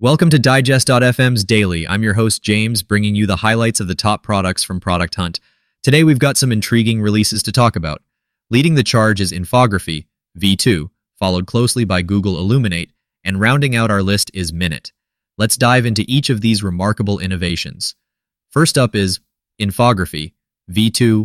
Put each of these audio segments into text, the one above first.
Welcome to Digest.fm's Daily. I'm your host, James, bringing you the highlights of the top products from Product Hunt. Today, we've got some intriguing releases to talk about. Leading the charge is Infography, V2, followed closely by Google Illuminate, and rounding out our list is Minute. Let's dive into each of these remarkable innovations. First up is Infography, V2,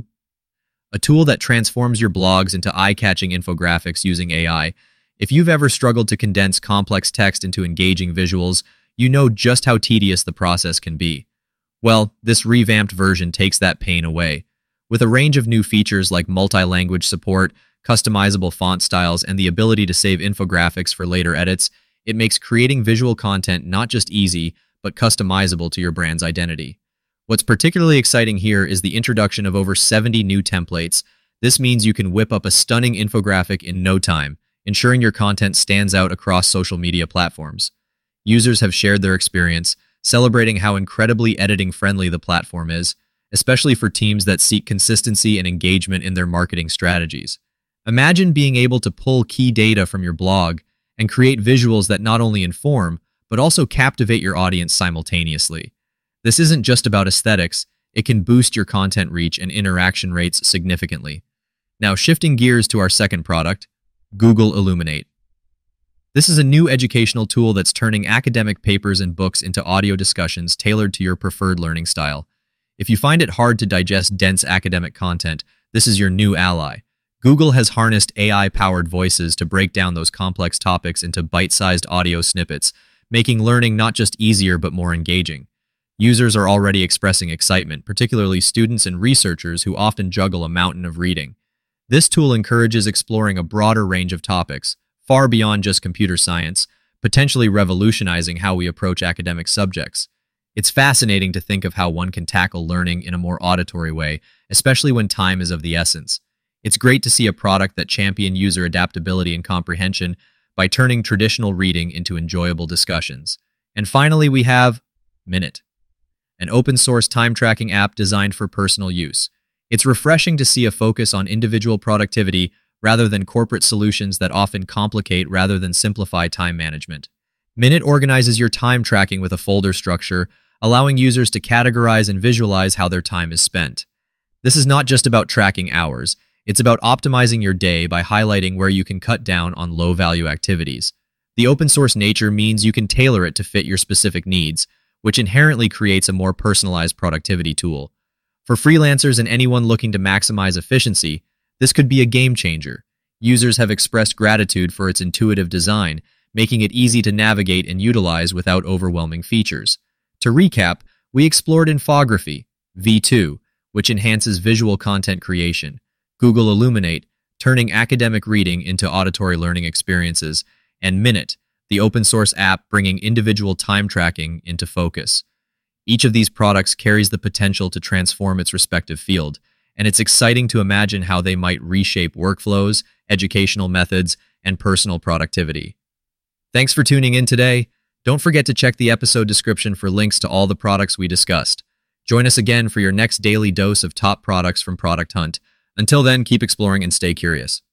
a tool that transforms your blogs into eye-catching infographics using AI. If you've ever struggled to condense complex text into engaging visuals, you know just how tedious the process can be. Well, this revamped version takes that pain away. With a range of new features like multi-language support, customizable font styles, and the ability to save infographics for later edits, it makes creating visual content not just easy, but customizable to your brand's identity. What's particularly exciting here is the introduction of over 70 new templates. This means you can whip up a stunning infographic in no time, ensuring your content stands out across social media platforms. Users have shared their experience, celebrating how incredibly editing-friendly the platform is, especially for teams that seek consistency and engagement in their marketing strategies. Imagine being able to pull key data from your blog and create visuals that not only inform, but also captivate your audience simultaneously. This isn't just about aesthetics, it can boost your content reach and interaction rates significantly. Now, shifting gears to our second product, Google Illuminate. This is a new educational tool that's turning academic papers and books into audio discussions tailored to your preferred learning style. If you find it hard to digest dense academic content, this is your new ally. Google has harnessed AI-powered voices to break down those complex topics into bite-sized audio snippets, making learning not just easier but more engaging. Users are already expressing excitement, particularly students and researchers who often juggle a mountain of reading. This tool encourages exploring a broader range of topics, far beyond just computer science, potentially revolutionizing how we approach academic subjects. It's fascinating to think of how one can tackle learning in a more auditory way, especially when time is of the essence. It's great to see a product that champions user adaptability and comprehension by turning traditional reading into enjoyable discussions. And finally, we have Minute, an open-source time-tracking app designed for personal use. It's refreshing to see a focus on individual productivity rather than corporate solutions that often complicate rather than simplify time management. Minute organizes your time tracking with a folder structure, allowing users to categorize and visualize how their time is spent. This is not just about tracking hours, it's about optimizing your day by highlighting where you can cut down on low-value activities. The open-source nature means you can tailor it to fit your specific needs, which inherently creates a more personalized productivity tool. For freelancers and anyone looking to maximize efficiency, this could be a game changer. Users have expressed gratitude for its intuitive design, making it easy to navigate and utilize without overwhelming features. To recap, we explored Infography, V2, which enhances visual content creation, Google Illuminate, turning academic reading into auditory learning experiences, and Minute, the open-source app bringing individual time tracking into focus. Each of these products carries the potential to transform its respective field, and it's exciting to imagine how they might reshape workflows, educational methods, and personal productivity. Thanks for tuning in today. Don't forget to check the episode description for links to all the products we discussed. Join us again for your next daily dose of top products from Product Hunt. Until then, keep exploring and stay curious.